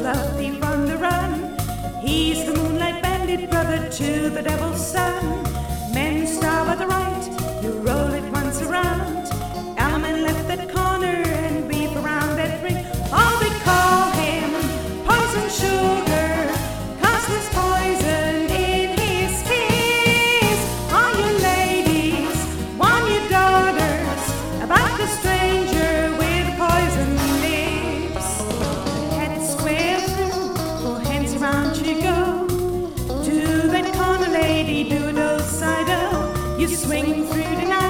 love thief on the run. He's the moonlight bandit, brother to the devil's son. Men starve at the right, you roll it once around. Alman left that corner and beef around that ring. Oh, they call him Poison Sugar, 'cause there's poison in his kiss. All you ladies, warn your daughters about the stranger with poison lips. The cat squares through, 4 hands around you go. To that corner, lady, do those side up. You swing through the night.